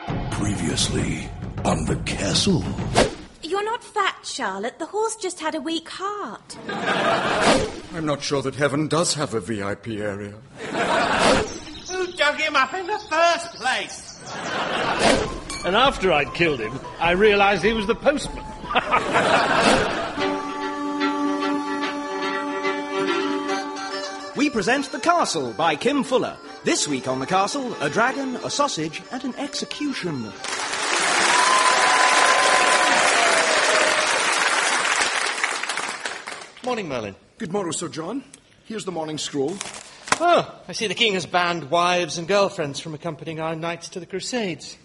Previously on the castle. You're not fat, Charlotte. The horse just had a weak heart. I'm not sure that heaven does have a VIP area. Who dug him up in the first place? And after I'd killed him, I realised he was the postman. We present The Castle by Kim Fuller. This week on The Castle, a dragon, a sausage, and an execution. Morning, Merlin. Good morrow, Sir John. Here's the morning scroll. Oh, I see the king has banned wives and girlfriends from accompanying our knights to the Crusades.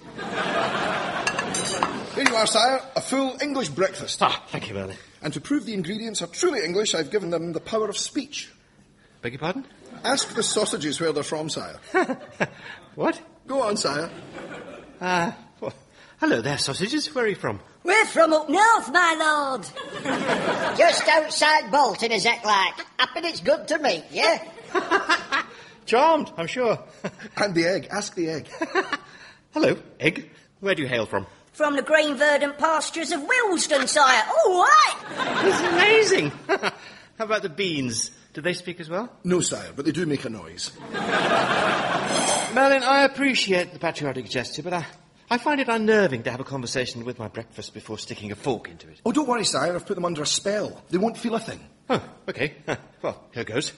Here you are, sire. A full English breakfast. Ah, thank you, Merlin. And to prove the ingredients are truly English, I've given them the power of speech. Beg your pardon? Ask the sausages where they're from, sire. What? Go on, sire. Well, hello there, sausages. Where are you from? We're from up north, my lord. Just outside Bolton, is that like? Happen it's good to meet you. Charmed, I'm sure. And the egg. Ask the egg. Hello, egg. Where do you hail from? From the green verdant pastures of Willesden, sire. All right. This is amazing. How about the beans? Do they speak as well? No, sire, but they do make a noise. Merlin, I appreciate the patriotic gesture, but I find it unnerving to have a conversation with my breakfast before sticking a fork into it. Oh, don't worry, sire. I've put them under a spell. They won't feel a thing. Oh, OK. Well, here goes.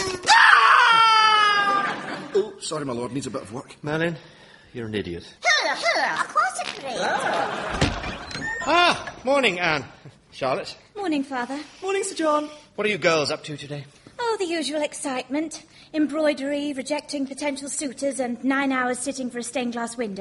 Oh, sorry, my lord. Needs a bit of work. Merlin, you're an idiot. Of course agree. Ah, morning, Anne. Charlotte. Morning, Father. Morning, Sir John. What are you girls up to today? Oh, the usual excitement. Embroidery, rejecting potential suitors, and 9 hours sitting for a stained glass window.